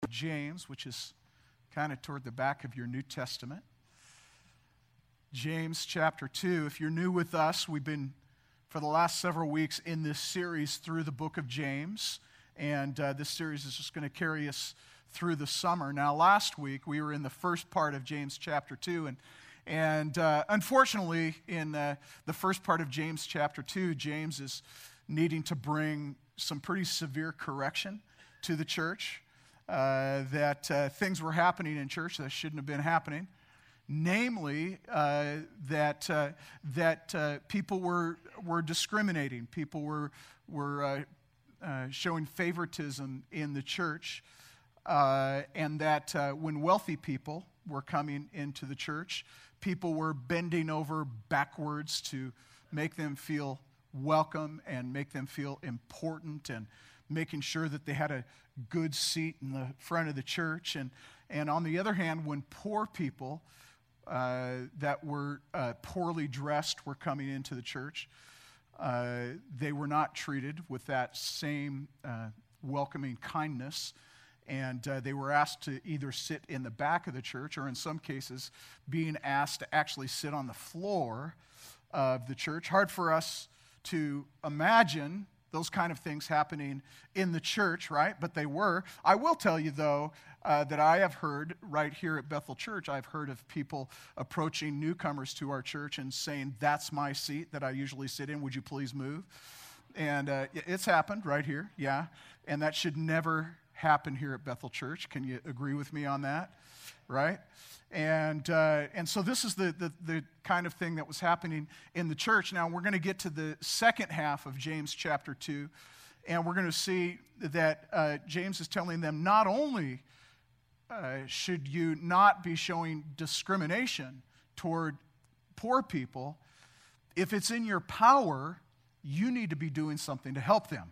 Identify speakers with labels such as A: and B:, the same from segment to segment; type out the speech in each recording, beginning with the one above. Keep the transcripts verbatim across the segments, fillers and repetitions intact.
A: of James, which is kind of toward the back of your New Testament. James chapter two. If you're new with us, we've been, for the last several weeks, in this series through the book of James. And uh, this series is just going to carry us through the summer. Now, last week, we were in the first part of James chapter two. And, and uh, unfortunately, in uh, the first part of James chapter two, James is needing to bring some pretty severe correction to the church. Uh, that uh, things were happening in church that shouldn't have been happening. Namely, uh, that uh, that uh, people were were discriminating. People were were uh, uh, showing favoritism in the church, uh, and that uh, when wealthy people were coming into the church, people were bending over backwards to make them feel welcome and make them feel important, and making sure that they had a good seat in the front of the church. And and on the other hand, when poor people Uh, that were uh, poorly dressed were coming into the church, uh, they were not treated with that same uh, welcoming kindness, and uh, they were asked to either sit in the back of the church, or in some cases being asked to actually sit on the floor of the church. Hard for us to imagine those kind of things happening in the church, right? But they were. I will tell you, though, uh, that I have heard right here at Bethel Church, I've heard of people approaching newcomers to our church and saying, "That's my seat that I usually sit in. Would you please move?" And uh, it's happened right here, yeah. And that should never happen here at Bethel Church. Can you agree with me on that? Right? And uh, and so this is the, the the kind of thing that was happening in the church. Now we're going to get to the second half of James chapter two, and we're going to see that uh, James is telling them not only uh, should you not be showing discrimination toward poor people, if it's in your power, you need to be doing something to help them.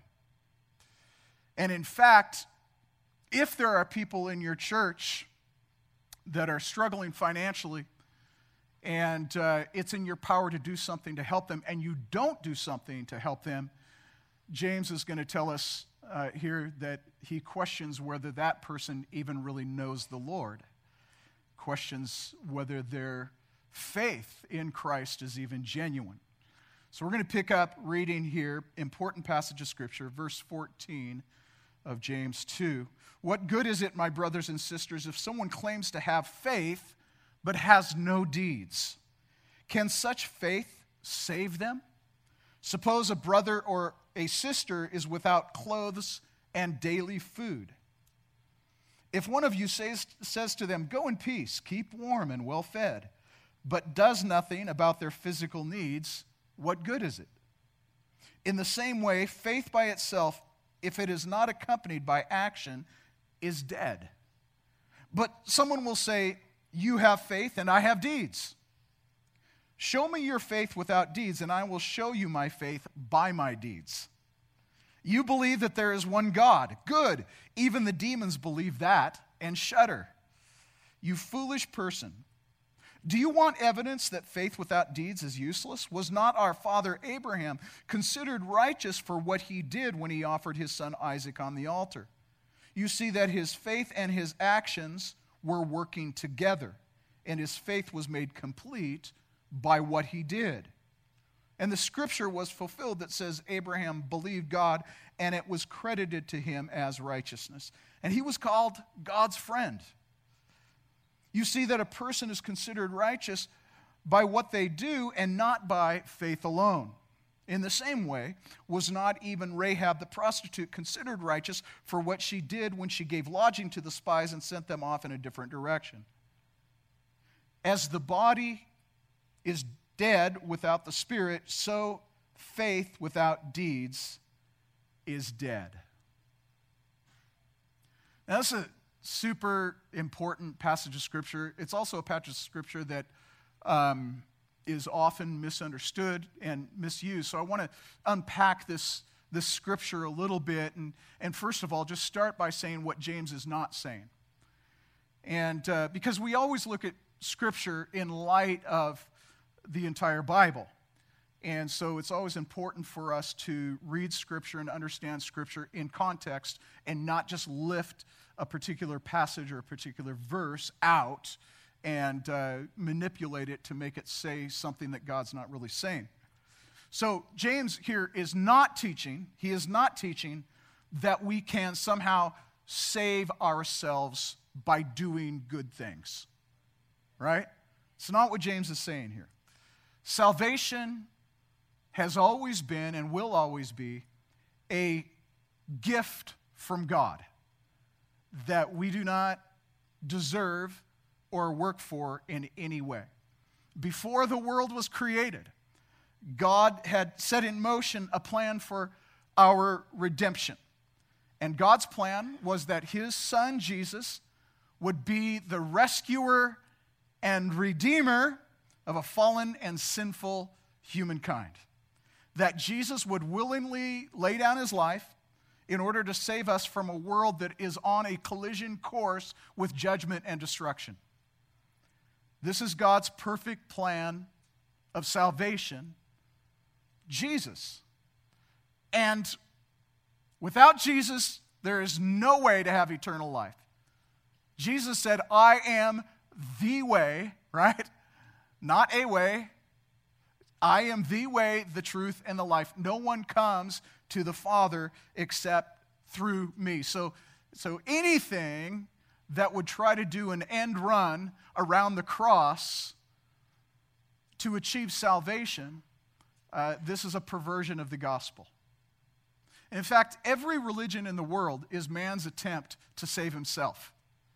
A: And in fact, if there are people in your church that are struggling financially, and uh, it's in your power to do something to help them, and you don't do something to help them, James is going to tell us uh, here that he questions whether that person even really knows the Lord, questions whether their faith in Christ is even genuine. So we're going to pick up reading here, important passage of Scripture, verse fourteen of James two. "What good is it, my brothers and sisters, if someone claims to have faith but has no deeds? Can such faith save them? Suppose a brother or a sister is without clothes and daily food. If one of you says, says to them, 'Go in peace, keep warm and well fed,' but does nothing about their physical needs, what good is it? In the same way, faith by itself, if it is not accompanied by action, is dead. But someone will say, 'You have faith and I have deeds. Show me your faith without deeds, and I will show you my faith by my deeds. You believe that there is one God. Good. Even the demons believe that and shudder. You foolish person. Do you want evidence that faith without deeds is useless? Was not our father Abraham considered righteous for what he did when he offered his son Isaac on the altar? You see that his faith and his actions were working together, and his faith was made complete by what he did. And the scripture was fulfilled that says Abraham believed God, and it was credited to him as righteousness. And he was called God's friend. You see that a person is considered righteous by what they do and not by faith alone. In the same way, was not even Rahab the prostitute considered righteous for what she did when she gave lodging to the spies and sent them off in a different direction? As the body is dead without the spirit, so faith without deeds is dead." Now, that's a super important passage of Scripture. It's also a passage of Scripture that um, is often misunderstood and misused. So I want to unpack this, this Scripture a little bit, and, and first of all, just start by saying what James is not saying. And uh, because we always look at Scripture in light of the entire Bible. And so it's always important for us to read Scripture and understand Scripture in context and not just lift a particular passage or a particular verse out and uh, manipulate it to make it say something that God's not really saying. So James here is not teaching, he is not teaching that we can somehow save ourselves by doing good things, right? It's not what James is saying here. Salvation has always been and will always be a gift from God that we do not deserve or work for in any way. Before the world was created, God had set in motion a plan for our redemption. And God's plan was that his son, Jesus, would be the rescuer and redeemer of a fallen and sinful humankind. That Jesus would willingly lay down his life in order to save us from a world that is on a collision course with judgment and destruction. This is God's perfect plan of salvation, Jesus. And without Jesus, there is no way to have eternal life. Jesus said, I am the way, right? Not a way. I am the way, the truth, and the life. No one comes to the Father except through me. So, so anything that would try to do an end run around the cross to achieve salvation, uh, this is a perversion of the gospel. And in fact, every religion in the world is man's attempt to save himself.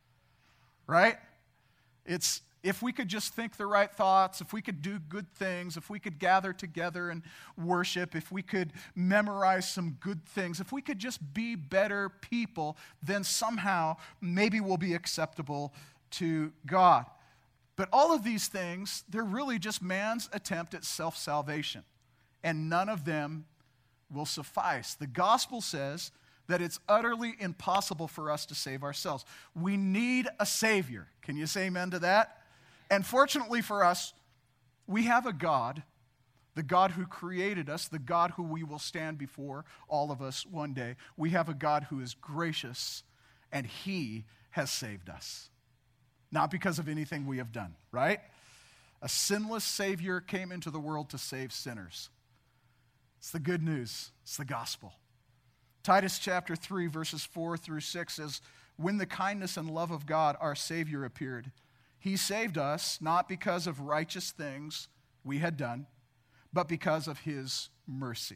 A: Right? It's, if we could just think the right thoughts, if we could do good things, if we could gather together and worship, if we could memorize some good things, if we could just be better people, then somehow maybe we'll be acceptable to God. But all of these things, they're really just man's attempt at self-salvation. And none of them will suffice. The gospel says that it's utterly impossible for us to save ourselves. We need a Savior. Can you say amen to that? And fortunately for us, we have a God, the God who created us, the God who we will stand before, all of us one day. We have a God who is gracious, and he has saved us. Not because of anything we have done, right? A sinless Savior came into the world to save sinners. It's the good news. It's the gospel. Titus chapter three, verses four through six says, when the kindness and love of God, our Savior, appeared, he saved us not because of righteous things we had done, but because of his mercy.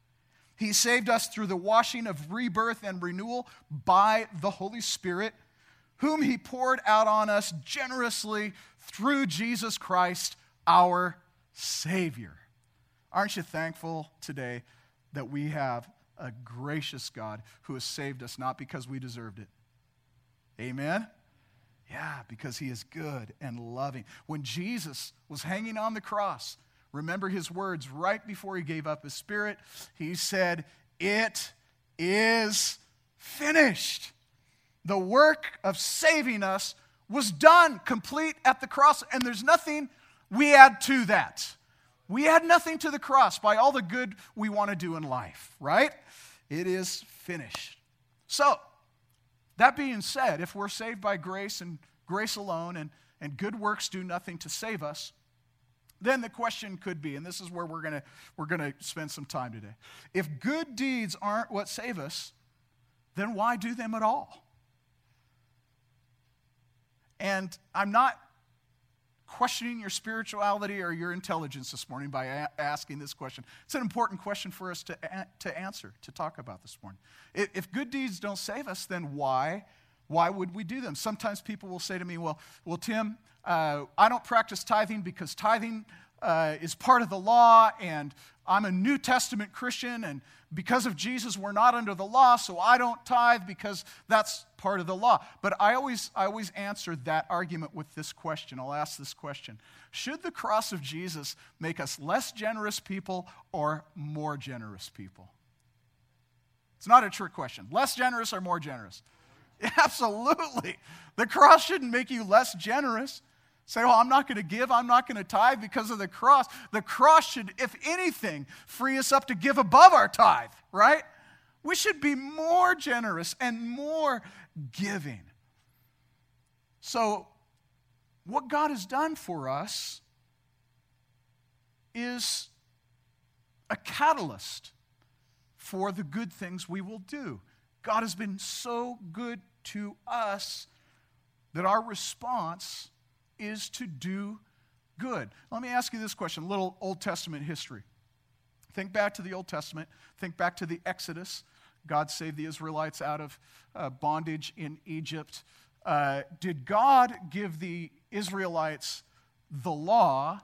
A: He saved us through the washing of rebirth and renewal by the Holy Spirit, whom he poured out on us generously through Jesus Christ, our Savior. Aren't you thankful today that we have a gracious God who has saved us not because we deserved it? Amen? Yeah, because he is good and loving. When Jesus was hanging on the cross, remember his words right before he gave up his spirit. He said, it is finished. The work of saving us was done, complete at the cross, and there's nothing we add to that. We add nothing to the cross by all the good we want to do in life, right? It is finished. So, that being said, if we're saved by grace and grace alone and, and good works do nothing to save us, then the question could be, and this is where we're going to we're going to spend some time today. If good deeds aren't what save us, then why do them at all? And I'm not questioning your spirituality or your intelligence this morning by a- asking this question. It's an important question for us to, a- to answer, to talk about this morning. If, if good deeds don't save us, then why, why would we do them? Sometimes people will say to me, well, well Tim, uh, I don't practice tithing because tithing uh, is part of the law, and I'm a New Testament Christian, and because of Jesus, we're not under the law, so I don't tithe because that's part of the law. But I always, I always answer that argument with this question. I'll ask this question. Should the cross of Jesus make us less generous people or more generous people? It's not a trick question. Less generous or more generous? Absolutely. The cross shouldn't make you less generous. Say, well, I'm not going to give, I'm not going to tithe because of the cross. The cross should, if anything, free us up to give above our tithe, right? We should be more generous and more giving. So, what God has done for us is a catalyst for the good things we will do. God has been so good to us that our response is to do good. Let me ask you this question, a little Old Testament history. Think back to the Old Testament. Think back to the Exodus. God saved the Israelites out of uh, bondage in Egypt. Uh, did God give the Israelites the law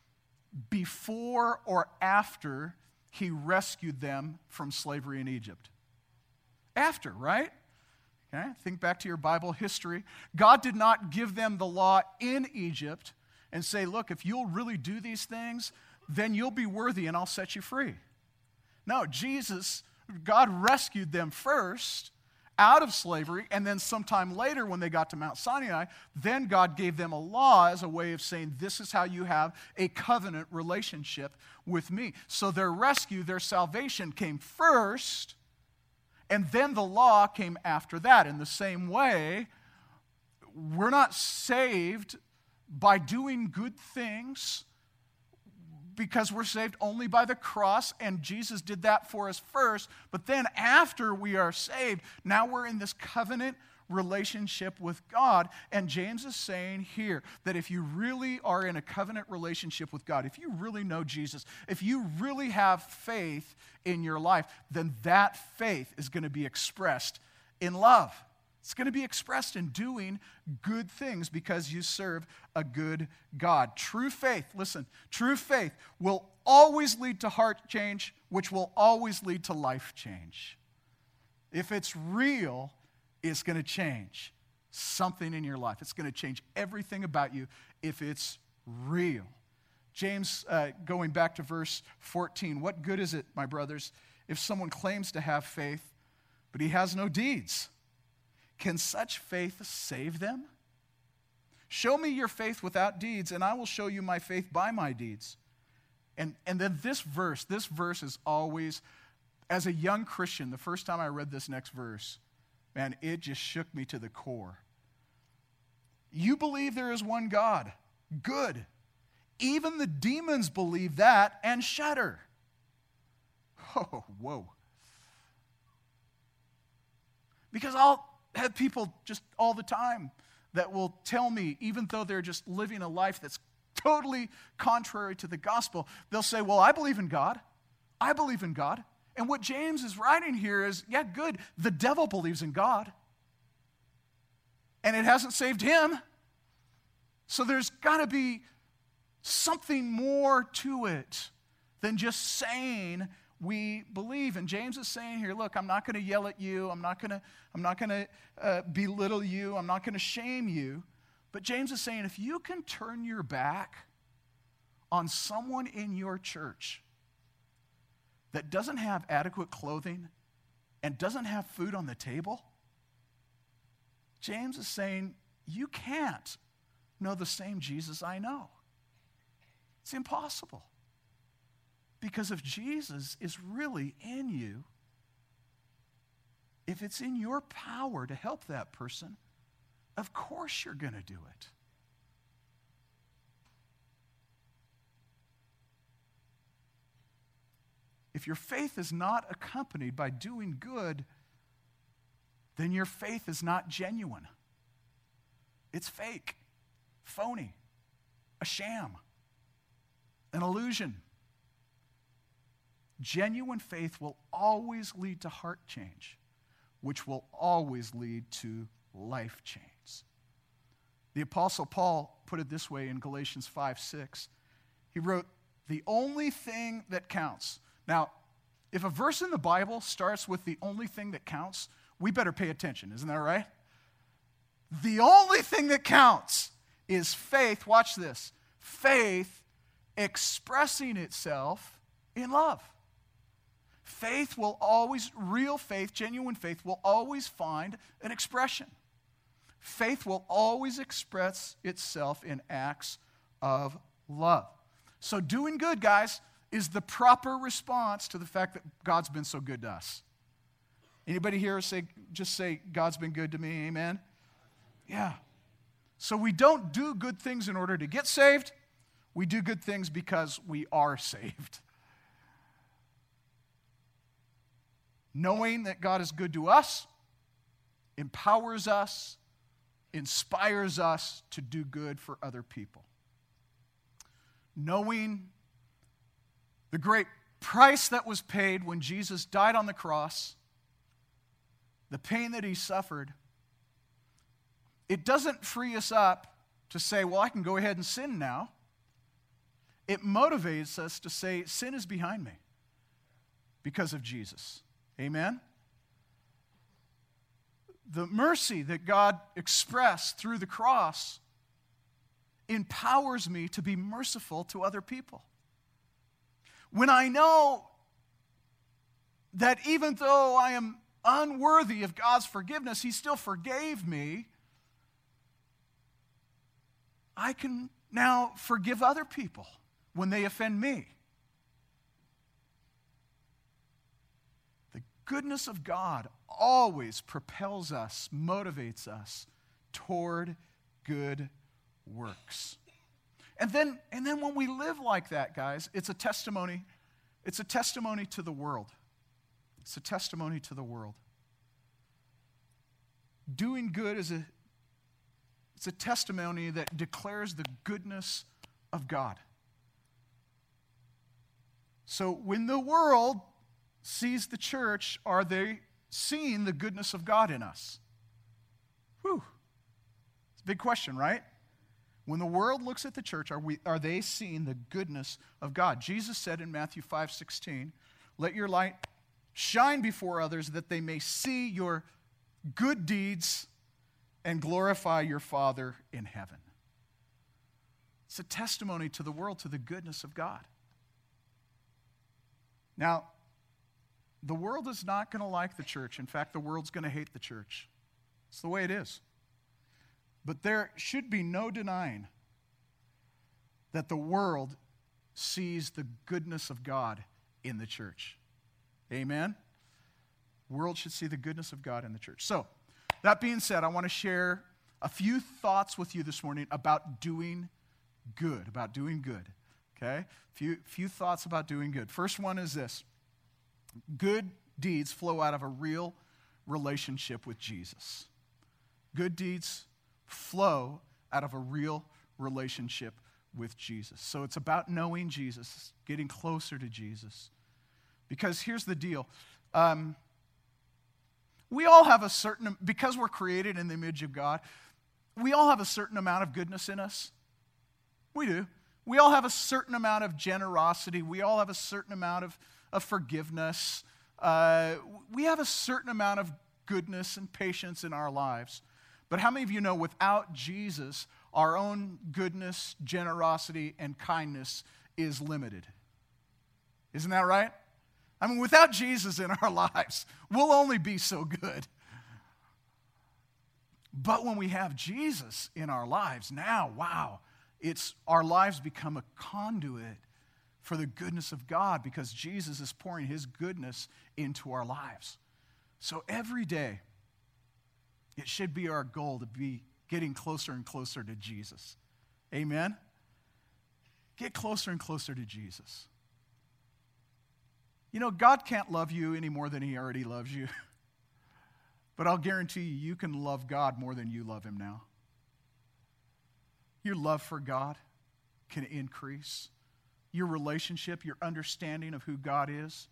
A: before or after he rescued them from slavery in Egypt? After, right? Okay, think back to your Bible history. God did not give them the law in Egypt and say, look, if you'll really do these things, then you'll be worthy and I'll set you free. No, Jesus, God rescued them first out of slavery, and then sometime later when they got to Mount Sinai, then God gave them a law as a way of saying, this is how you have a covenant relationship with me. So their rescue, their salvation came first, and then the law came after that. In the same way, we're not saved by doing good things because we're saved only by the cross, and Jesus did that for us first. But then after we are saved, now we're in this covenant relationship with God. And James is saying here that if you really are in a covenant relationship with God, if you really know Jesus, if you really have faith in your life, then that faith is going to be expressed in love. It's going to be expressed in doing good things because you serve a good God. True faith, listen, true faith will always lead to heart change, which will always lead to life change. If it's real, it's going to change something in your life. It's going to change everything about you if it's real. James, uh, going back to verse fourteen, what good is it, my brothers, if someone claims to have faith, but he has no deeds? Can such faith save them? Show me your faith without deeds, and I will show you my faith by my deeds. And, and then this verse, this verse is always, as a young Christian, the first time I read this next verse, man, it just shook me to the core. You believe there is one God. Good. Even the demons believe that and shudder. Oh, whoa. Because I'll have people just all the time that will tell me, even though they're just living a life that's totally contrary to the gospel, they'll say, well, I believe in God. I believe in God. And what James is writing here is, yeah, good. The devil believes in God. And it hasn't saved him. So there's got to be something more to it than just saying we believe. And James is saying here, look, I'm not going to yell at you. I'm not going to I'm not going to uh, belittle you. I'm not going to shame you. But James is saying, if you can turn your back on someone in your church that doesn't have adequate clothing and doesn't have food on the table, James is saying, you can't know the same Jesus I know. It's impossible. Because if Jesus is really in you, if it's in your power to help that person, of course you're going to do it. If your faith is not accompanied by doing good, then your faith is not genuine. It's fake, phony, a sham, an illusion. Genuine faith will always lead to heart change, which will always lead to life change. The Apostle Paul put it this way in Galatians five six. He wrote, the only thing that counts. Now, if a verse in the Bible starts with the only thing that counts, we better pay attention, isn't that right? The only thing that counts is faith, watch this, faith expressing itself in love. Faith will always, real faith, genuine faith will always find an expression. faith will always express itself in acts of love. So doing good, guys, is the proper response to the fact that God's been so good to us. Anybody here say, just say, God's been good to me, amen? Yeah. So we don't do good things in order to get saved. We do good things because we are saved. Knowing that God is good to us empowers us, inspires us to do good for other people. Knowing the great price that was paid when Jesus died on the cross, the pain that he suffered, it doesn't free us up to say, well, I can go ahead and sin now. It motivates us to say, sin is behind me because of Jesus. Amen? The mercy that God expressed through the cross empowers me to be merciful to other people. When I know that even though I am unworthy of God's forgiveness, he still forgave me, I can now forgive other people when they offend me. The goodness of God always propels us, motivates us toward good works. And then, and then when we live like that, guys, it's a testimony. It's a testimony to the world. It's a testimony to the world. Doing good is a, it's a testimony that declares the goodness of God. So when the world sees the church, are they seeing the goodness of God in us? Whew. It's a big question, right? When the world looks at the church, are we are they seeing the goodness of God? Jesus said in Matthew five sixteen, "Let your light shine before others that they may see your good deeds and glorify your Father in heaven." It's a testimony to the world, to the goodness of God. Now, the world is not going to like the church. In fact, the world's going to hate the church. It's the way it is. But there should be no denying that the world sees the goodness of God in the church. Amen? The world should see the goodness of God in the church. So, that being said, I want to share a few thoughts with you this morning about doing good, about doing good. Okay? Few, few thoughts about doing good. First one is this. Good deeds flow out of a real relationship with Jesus. Good deeds flow out of a real relationship with Jesus. So it's about knowing Jesus, getting closer to Jesus. Because here's the deal. Um, we all have a certain, because we're created in the image of God, we all have a certain amount of goodness in us. We do. We all have a certain amount of generosity. We all have a certain amount of, of forgiveness. Uh, we have a certain amount of goodness and patience in our lives. But how many of you know without Jesus, our own goodness, generosity, and kindness is limited? Isn't that right? I mean, without Jesus in our lives, we'll only be so good. But when we have Jesus in our lives, now, wow, it's our lives become a conduit for the goodness of God because Jesus is pouring his goodness into our lives. So every day, it should be our goal to be getting closer and closer to Jesus. Amen? Get closer and closer to Jesus. You know, God can't love you any more than he already loves you. But I'll guarantee you, you can love God more than you love him now. Your love for God can increase. Your relationship, your understanding of who God is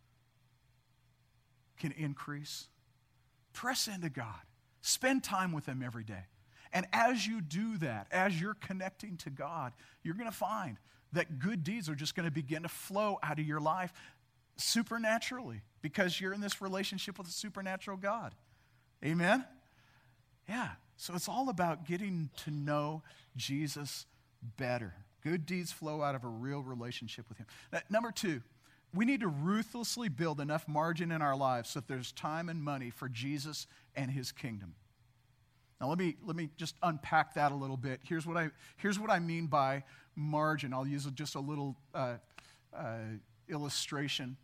A: can increase. Press into God. Spend time with him every day. And as you do that, as you're connecting to God, you're going to find that good deeds are just going to begin to flow out of your life supernaturally because you're in this relationship with a supernatural God. Amen? Yeah. So it's all about getting to know Jesus better. Good deeds flow out of a real relationship with him. Now, number two, we need to ruthlessly build enough margin in our lives so that there's time and money for Jesus and his kingdom. Now let me let me just unpack that a little bit. Here's what I here's what I mean by margin. I'll use just a little uh, uh, illustration.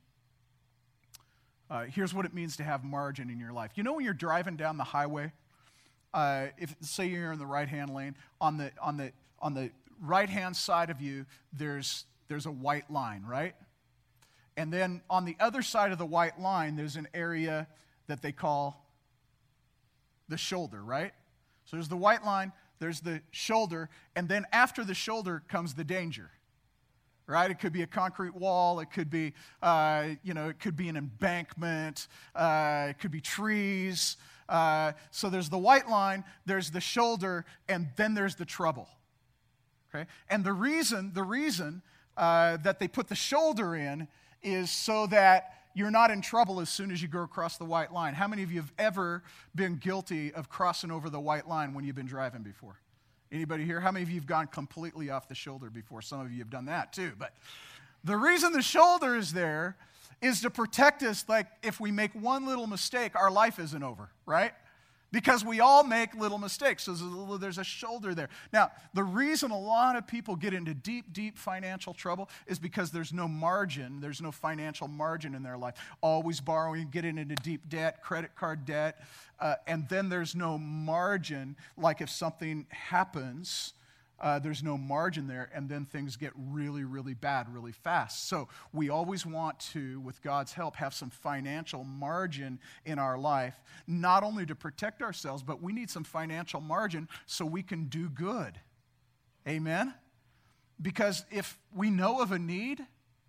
A: Uh, here's what it means to have margin in your life. You know when you're driving down the highway, uh, if say you're in the right-hand lane, on the on the on the right-hand side of you, there's there's a white line, right? And then on the other side of the white line, there's an area that they call the shoulder, right? So there's the white line, there's the shoulder, and then after the shoulder comes the danger, right? It could be a concrete wall, it could be, uh, you know, it could be an embankment, uh, it could be trees. Uh, so there's the white line, there's the shoulder, and then there's the trouble, okay? And the reason, the reason uh, that they put the shoulder in is so that you're not in trouble as soon as you go across the white line. How many of you have ever been guilty of crossing over the white line when you've been driving before? Anybody here? How many of you have gone completely off the shoulder before? Some of you have done that too. But the reason the shoulder is there is to protect us. Like if we make one little mistake, our life isn't over, right? Because we all make little mistakes. So there's a, little, there's a shoulder there. Now, the reason a lot of people get into deep, deep financial trouble is because there's no margin. There's no financial margin in their life. Always borrowing, getting into deep debt, credit card debt. Uh, and then there's no margin. Like if something happens, uh, there's no margin there. And then things get really, really bad really fast. So we always want to, with God's help, have some financial margin in our life. Not only to protect ourselves, but we need some financial margin so we can do good. Amen? Because if we know of a need,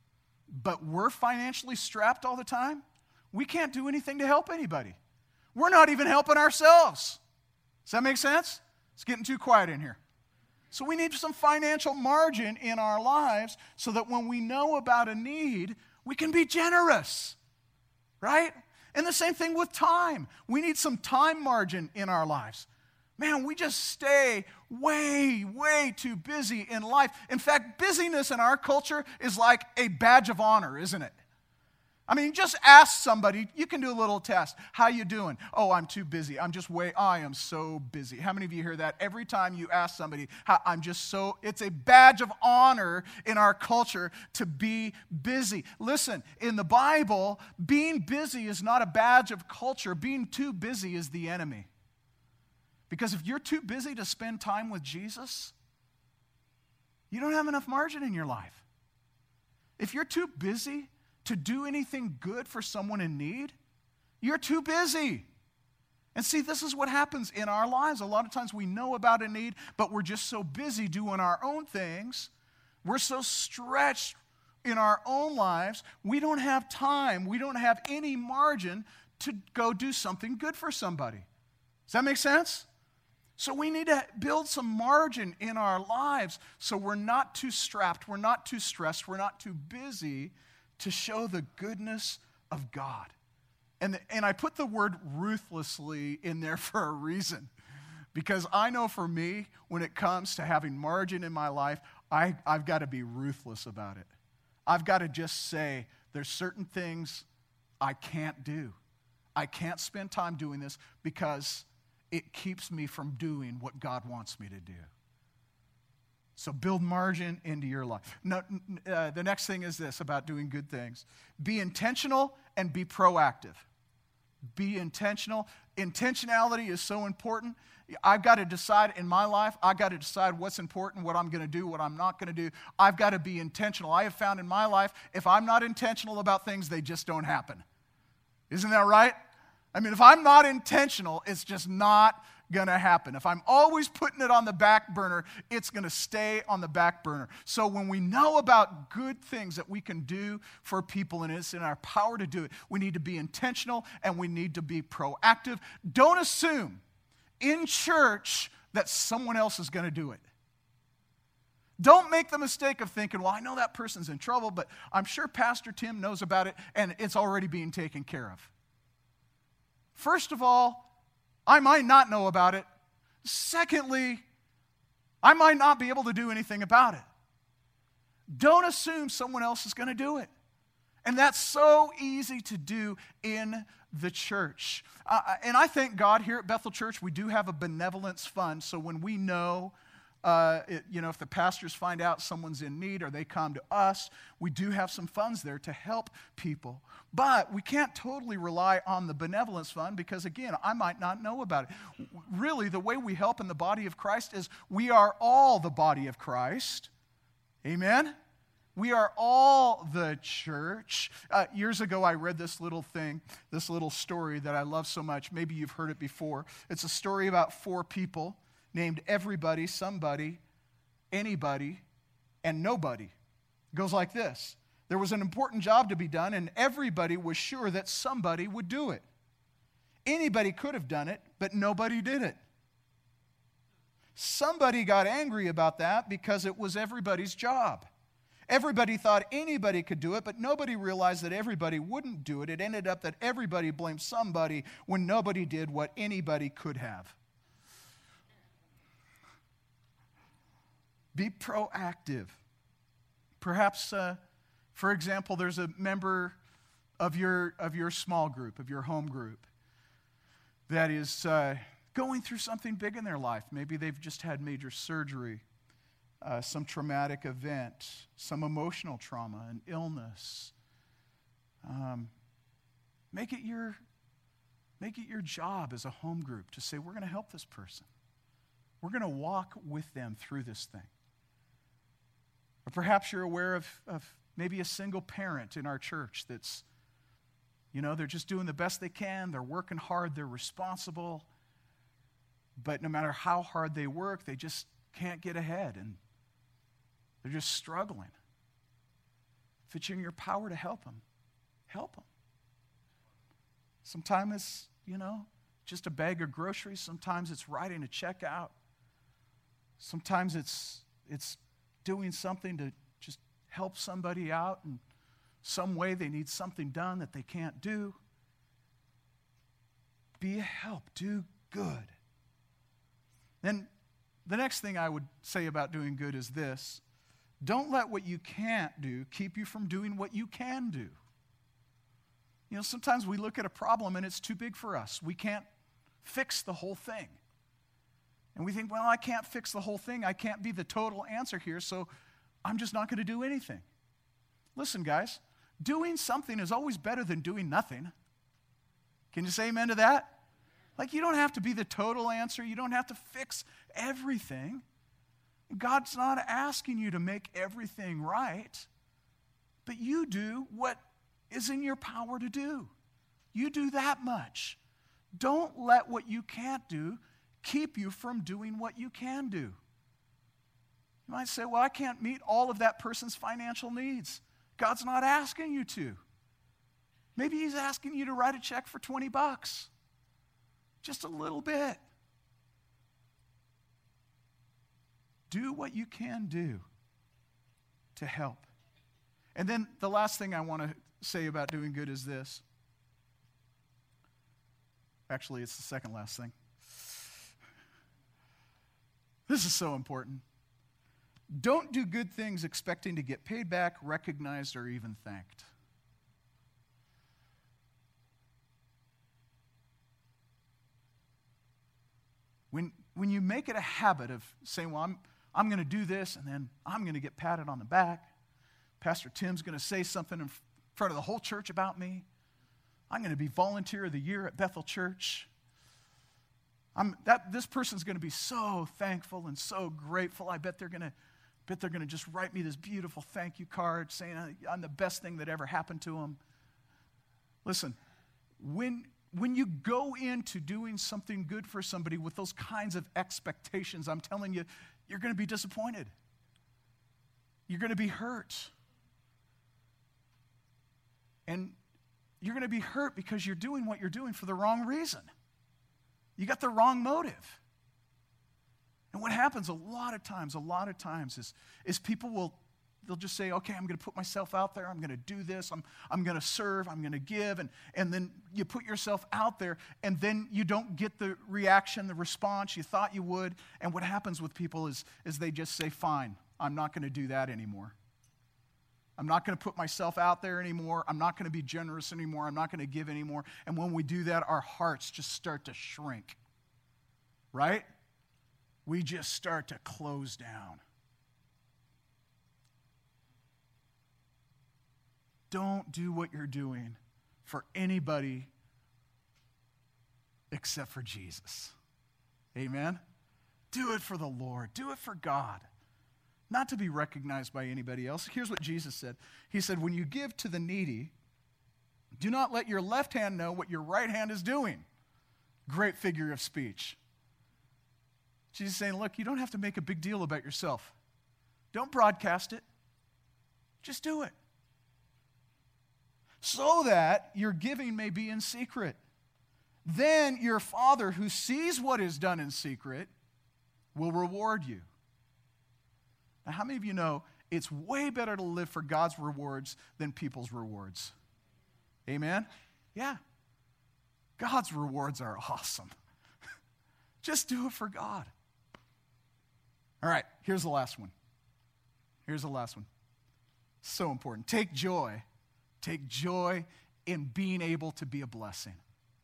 A: but we're financially strapped all the time, we can't do anything to help anybody. We're not even helping ourselves. Does that make sense? It's getting too quiet in here. So we need some financial margin in our lives so that when we know about a need, we can be generous, right? And the same thing with time. We need some time margin in our lives. Man, we just stay way, way too busy in life. In fact, busyness in our culture is like a badge of honor, isn't it? I mean, just ask somebody. You can do a little test. How you doing? Oh, I'm too busy. I'm just way, I am so busy. How many of you hear that? Every time you ask somebody, how, I'm just so, it's a badge of honor in our culture to be busy. Listen, in the Bible, being busy is not a badge of culture. Being too busy is the enemy. Because if you're too busy to spend time with Jesus, you don't have enough margin in your life. If you're too busy to do anything good for someone in need, you're too busy. And see, this is what happens in our lives. A lot of times we know about a need, but we're just so busy doing our own things. We're so stretched in our own lives, we don't have time, we don't have any margin to go do something good for somebody. Does that make sense? So we need to build some margin in our lives so we're not too strapped, we're not too stressed, we're not too busy to show the goodness of God. And, the, and I put the word ruthlessly in there for a reason. Because I know for me, when it comes to having margin in my life, I, I've got to be ruthless about it. I've got to just say, there's certain things I can't do. I can't spend time doing this because it keeps me from doing what God wants me to do. So build margin into your life. No, uh, the next thing is this about doing good things. Be intentional and be proactive. Be intentional. Intentionality is so important. I've got to decide in my life, I've got to decide what's important, what I'm going to do, what I'm not going to do. I've got to be intentional. I have found in my life, if I'm not intentional about things, they just don't happen. Isn't that right? I mean, if I'm not intentional, it's just not going to happen. If I'm always putting it on the back burner, it's going to stay on the back burner. So when we know about good things that we can do for people and it's in our power to do it, we need to be intentional and we need to be proactive. Don't assume in church that someone else is going to do it. Don't make the mistake of thinking, well, I know that person's in trouble, but I'm sure Pastor Tim knows about it and it's already being taken care of. First of all, I might not know about it. Secondly, I might not be able to do anything about it. Don't assume someone else is going to do it. And that's so easy to do in the church. Uh, and I thank God here at Bethel Church, we do have a benevolence fund. So when we know, uh, it, you know, if the pastors find out someone's in need or they come to us, we do have some funds there to help people. But we can't totally rely on the benevolence fund because, again, I might not know about it. Really, the way we help in the body of Christ is we are all the body of Christ. Amen? We are all the church. Uh, years ago, I read this little thing, this little story that I love so much. Maybe you've heard it before. It's a story about four people named everybody, somebody, anybody, and nobody. It goes like this. There was an important job to be done, and everybody was sure that somebody would do it. Anybody could have done it, but nobody did it. Somebody got angry about that because it was everybody's job. Everybody thought anybody could do it, but nobody realized that everybody wouldn't do it. It ended up that everybody blamed somebody when nobody did what anybody could have. Be proactive. Perhaps, uh, for example, there's a member of your, of your small group, of your home group, that is uh, going through something big in their life. Maybe they've just had major surgery. Uh, some traumatic event, some emotional trauma, an illness. Um, make it your, make it your job as a home group to say, we're going to help this person. We're going to walk with them through this thing. Or perhaps you're aware of, of maybe a single parent in our church that's, you know, they're just doing the best they can. They're working hard. They're responsible. But no matter how hard they work, they just can't get ahead. And they're just struggling. If it's in your power to help them, help them. Sometimes it's, you know, just a bag of groceries. Sometimes it's writing a check out. Sometimes it's it's doing something to just help somebody out in some way. They need something done that they can't do. Be a help. Do good. Then the next thing I would say about doing good is this. Don't let what you can't do keep you from doing what you can do. You know, sometimes we look at a problem and it's too big for us. We can't fix the whole thing. And we think, well, I can't fix the whole thing. I can't be the total answer here, so I'm just not going to do anything. Listen, guys, doing something is always better than doing nothing. Can you say amen to that? Like, you don't have to be the total answer. You don't have to fix everything. God's not asking you to make everything right, but you do what is in your power to do. You do that much. Don't let what you can't do keep you from doing what you can do. You might say, well, I can't meet all of that person's financial needs. God's not asking you to. Maybe he's asking you to write a check for twenty bucks. Just a little bit. Do what you can do to help. And then the last thing I want to say about doing good is this. Actually, it's the second last thing. This is so important. Don't do good things expecting to get paid back, recognized, or even thanked. When, when you make it a habit of saying, well, I'm I'm going to do this, and then I'm going to get patted on the back. Pastor Tim's going to say something in front of the whole church about me. I'm going to be volunteer of the year at Bethel Church. I'm, that, this person's going to be so thankful and so grateful. I bet they're going to bet they're going to just write me this beautiful thank you card saying I'm the best thing that ever happened to them. Listen, when When you go into doing something good for somebody with those kinds of expectations, I'm telling you, you're going to be disappointed. You're going to be hurt. And you're going to be hurt because you're doing what you're doing for the wrong reason. You got the wrong motive. And what happens a lot of times, a lot of times is, is people will They'll just say, okay, I'm going to put myself out there. I'm going to do this. I'm, I'm going to serve. I'm going to give. And, and then you put yourself out there, and then you don't get the reaction, the response you thought you would. And what happens with people is, is they just say, fine, I'm not going to do that anymore. I'm not going to put myself out there anymore. I'm not going to be generous anymore. I'm not going to give anymore. And when we do that, our hearts just start to shrink, right? We just start to close down. Don't do what you're doing for anybody except for Jesus. Amen? Do it for the Lord. Do it for God. Not to be recognized by anybody else. Here's what Jesus said. He said, when you give to the needy, do not let your left hand know what your right hand is doing. Great figure of speech. Jesus is saying, look, you don't have to make a big deal about yourself. Don't broadcast it. Just do it. So that your giving may be in secret. Then your Father who sees what is done in secret will reward you. Now, how many of you know it's way better to live for God's rewards than people's rewards? Amen? Yeah. God's rewards are awesome. Just do it for God. All right, here's the last one. Here's the last one. So important. Take joy. Take joy in being able to be a blessing.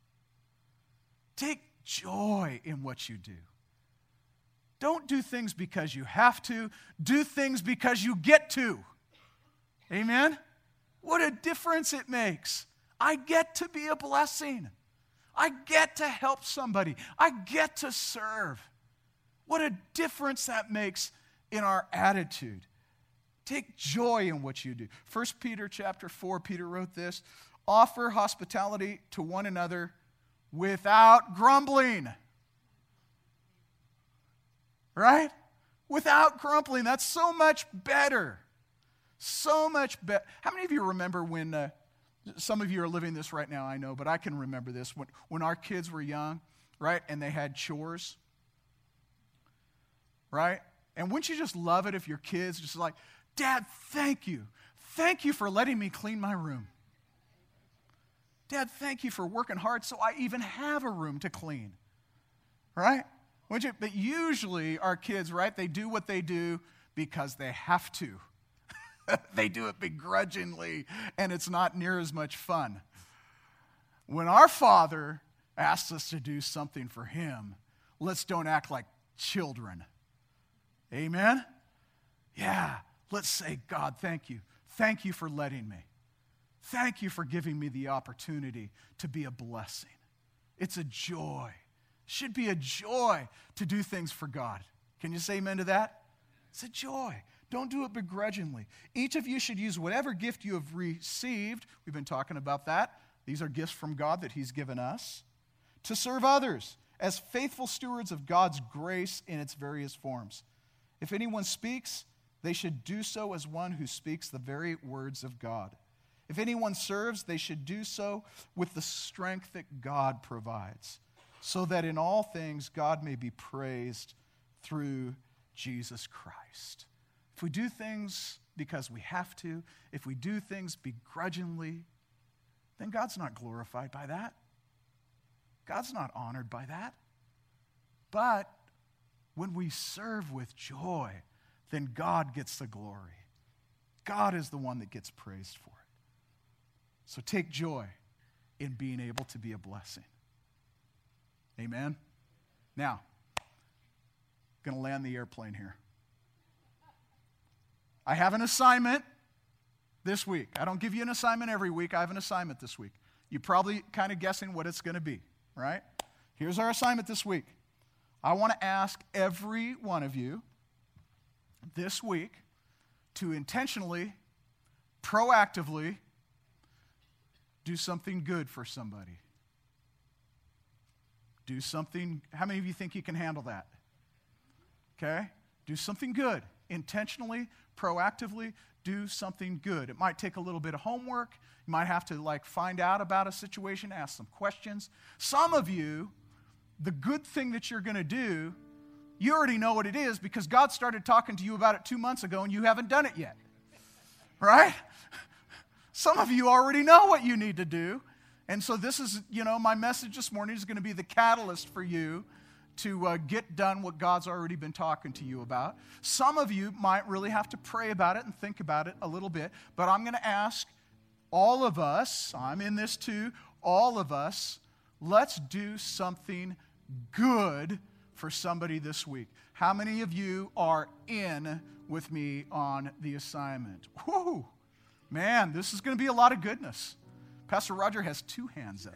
A: Take joy in what you do. Don't do things because you have to. Do things because you get to. Amen? What a difference it makes. I get to be a blessing. I get to help somebody. I get to serve. What a difference that makes in our attitude. Take joy in what you do. First Peter chapter four, Peter wrote this, offer hospitality to one another without grumbling. Right? Without grumbling. That's so much better. So much better. How many of you remember when, uh, some of you are living this right now, I know, but I can remember this, when, when our kids were young, right, and they had chores, right? And wouldn't you just love it if your kids just like, Dad, thank you. Thank you for letting me clean my room. Dad, thank you for working hard so I even have a room to clean. Right? Wouldn't you? But usually our kids, right, they do what they do because they have to. They do it begrudgingly, and it's not near as much fun. When our Father asks us to do something for Him, let's don't act like children. Amen? Yeah, let's say, God, thank you. Thank you for letting me. Thank you for giving me the opportunity to be a blessing. It's a joy. It should be a joy to do things for God. Can you say amen to that? It's a joy. Don't do it begrudgingly. Each of you should use whatever gift you have received. We've been talking about that. These are gifts from God that He's given us to serve others as faithful stewards of God's grace in its various forms. If anyone speaks, they should do so as one who speaks the very words of God. If anyone serves, they should do so with the strength that God provides, so that in all things God may be praised through Jesus Christ. If we do things because we have to, if we do things begrudgingly, then God's not glorified by that. God's not honored by that. But when we serve with joy, then God gets the glory. God is the one that gets praised for it. So take joy in being able to be a blessing. Amen? Now, I'm going to land the airplane here. I have an assignment this week. I don't give you an assignment every week. I have an assignment this week. You're probably kind of guessing what it's going to be, right? Here's our assignment this week. I want to ask every one of you this week to intentionally, proactively do something good for somebody. Do something, how many of you think you can handle that? Okay? Do something good. Intentionally, proactively, do something good. It might take a little bit of homework. You might have to like find out about a situation, ask some questions. Some of you, the good thing that you're going to do, you already know what it is because God started talking to you about it two months ago and you haven't done it yet. Right? Some of you already know what you need to do. And so this is, you know, my message this morning is going to be the catalyst for you to uh, get done what God's already been talking to you about. Some of you might really have to pray about it and think about it a little bit, but I'm going to ask all of us, I'm in this too, all of us, let's do something good for somebody this week. How many of you are in with me on the assignment? Whew, man, this is going to be a lot of goodness. Pastor Roger has two hands up.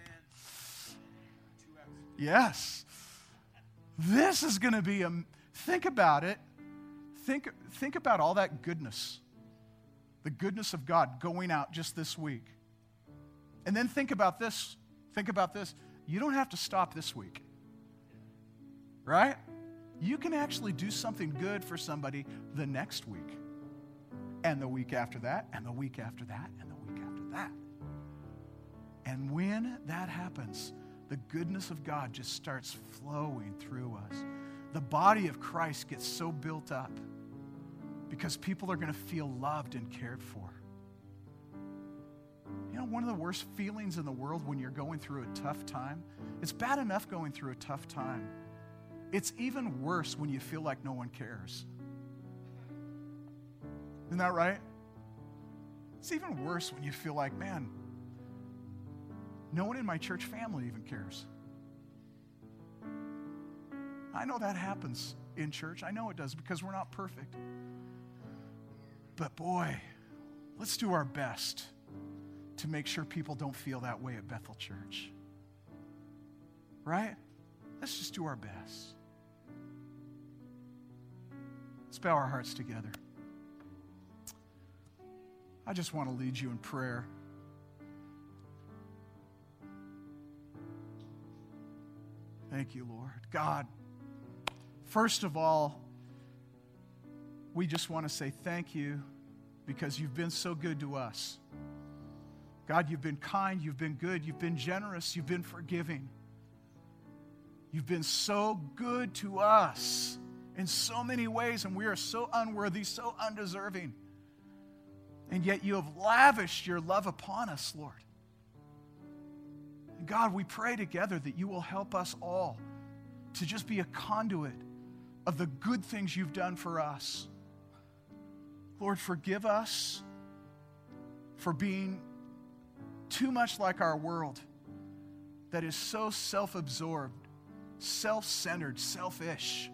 A: Yes. This is going to be, a, think about it. Think, think about all that goodness. The goodness of God going out just this week. And then think about this. Think about this. You don't have to stop this week. Right? You can actually do something good for somebody the next week. And the week after that, and the week after that, and the week after that. And when that happens, the goodness of God just starts flowing through us. The body of Christ gets so built up because people are going to feel loved and cared for. You know, one of the worst feelings in the world when you're going through a tough time, it's bad enough going through a tough time. It's even worse when you feel like no one cares. Isn't that right? It's even worse when you feel like, man, no one in my church family even cares. I know that happens in church. I know it does because we're not perfect. But boy, let's do our best to make sure people don't feel that way at Bethel Church. Right? Let's just do our best. Let's bow our hearts together. I just want to lead you in prayer. Thank you, Lord. God, first of all, we just want to say thank you because you've been so good to us. God, you've been kind, you've been good, you've been generous, you've been forgiving. You've been so good to us in so many ways, and we are so unworthy, so undeserving. And yet you have lavished your love upon us, Lord. And God, we pray together that you will help us all to just be a conduit of the good things you've done for us. Lord, forgive us for being too much like our world that is so self-absorbed, self-centered, selfish.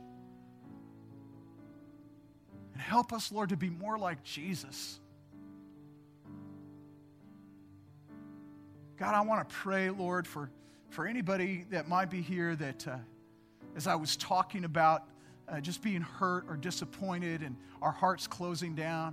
A: And help us, Lord, to be more like Jesus. God, I want to pray, Lord, for, for anybody that might be here that, uh, as I was talking about uh, just being hurt or disappointed and our hearts closing down,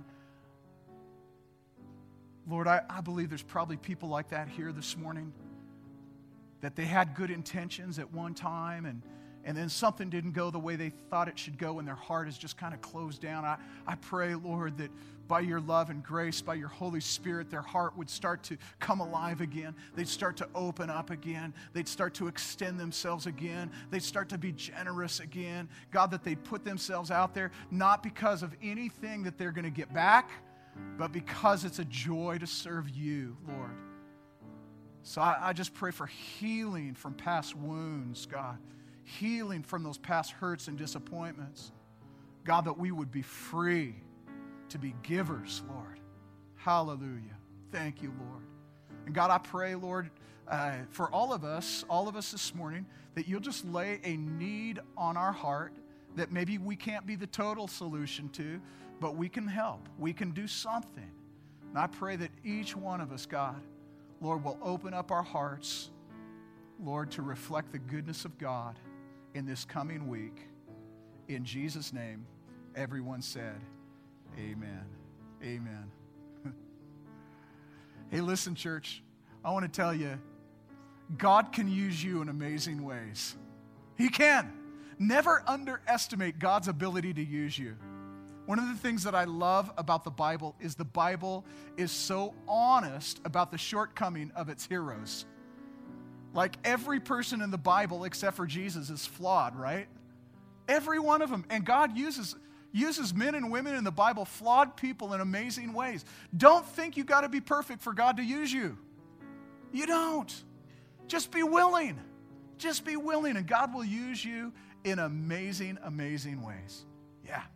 A: Lord, I, I believe there's probably people like that here this morning, that they had good intentions at one time and, and then something didn't go the way they thought it should go and their heart is just kind of closed down. I, I pray, Lord, that by your love and grace, by your Holy Spirit, their heart would start to come alive again. They'd start to open up again. They'd start to extend themselves again. They'd start to be generous again. God, that they'd put themselves out there, not because of anything that they're going to get back, but because it's a joy to serve you, Lord. So I, I just pray for healing from past wounds, God. Healing from those past hurts and disappointments. God, that we would be free to be givers, Lord. Hallelujah. Thank you, Lord. And God, I pray, Lord, uh, for all of us, all of us this morning, that you'll just lay a need on our heart that maybe we can't be the total solution to, but we can help. We can do something. And I pray that each one of us, God, Lord, will open up our hearts, Lord, to reflect the goodness of God in this coming week. In Jesus' name, everyone said, amen. Amen. Hey, listen, church, I want to tell you, God can use you in amazing ways. He can. Never underestimate God's ability to use you. One of the things that I love about the Bible is the Bible is so honest about the shortcoming of its heroes. Like every person in the Bible except for Jesus is flawed, right? Every one of them. And God uses, uses men and women in the Bible, flawed people, in amazing ways. Don't think you got to be perfect for God to use you. You don't. Just be willing. Just be willing, and God will use you in amazing, amazing ways. Yeah.